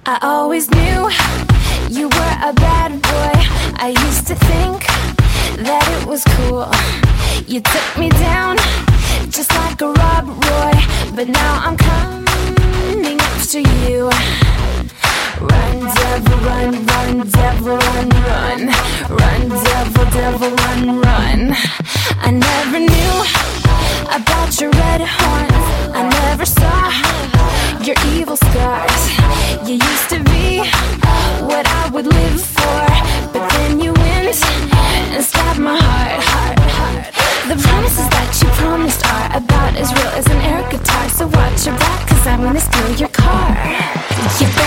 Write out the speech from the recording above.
I always knew you were a bad boy. I used to think that it was cool. You took me down just like a Rob Roy, but now I'm coming after you. Run, devil, run, run, devil, run, run. Run, devil, devil, run, run. I never knew about your red horns. I never saw your evil scars. You used to be what I would live for, but then you went and stabbed my heart. The promises that you promised are about as real as an air guitar. So watch your back, 'cause I'm gonna steal your car. You